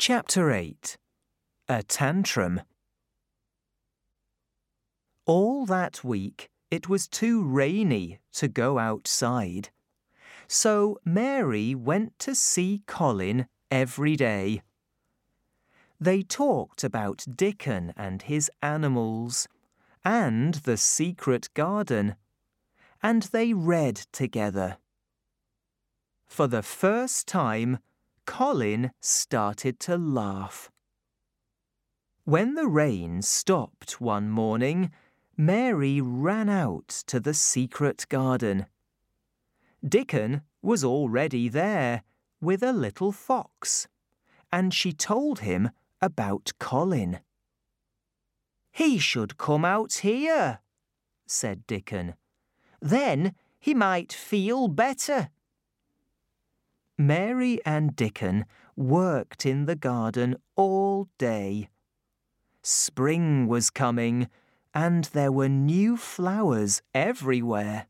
Chapter 8. A Tantrum. All that week it was too rainy to go outside, so Mary went to see Colin every day. They talked about Dickon and his animals, and the secret garden, and they read together. For the first time, Colin started to laugh. When the rain stopped one morning, Mary ran out to the secret garden. Dickon was already there with a little fox, and she told him about Colin. "He should come out here," said Dickon. "Then he might feel better." Mary and Dickon worked in the garden all day. Spring was coming, and there were new flowers everywhere.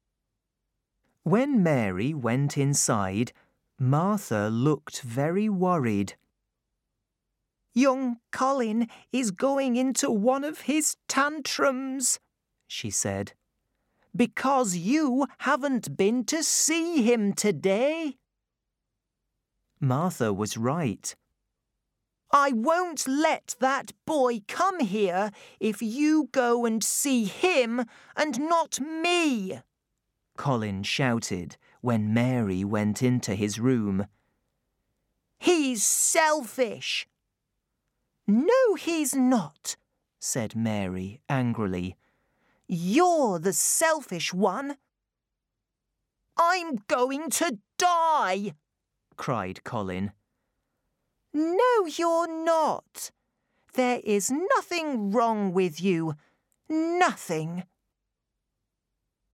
When Mary went inside, Martha looked very worried. "Young Colin is going into one of his tantrums," she said, "because you haven't been to see him today." Martha was right. "I won't let that boy come here if you go and see him and not me," Colin shouted when Mary went into his room. "He's selfish." "No, he's not," said Mary angrily. "You're the selfish one." "I'm going to die," cried Colin. "No, you're not. There is nothing wrong with you. Nothing."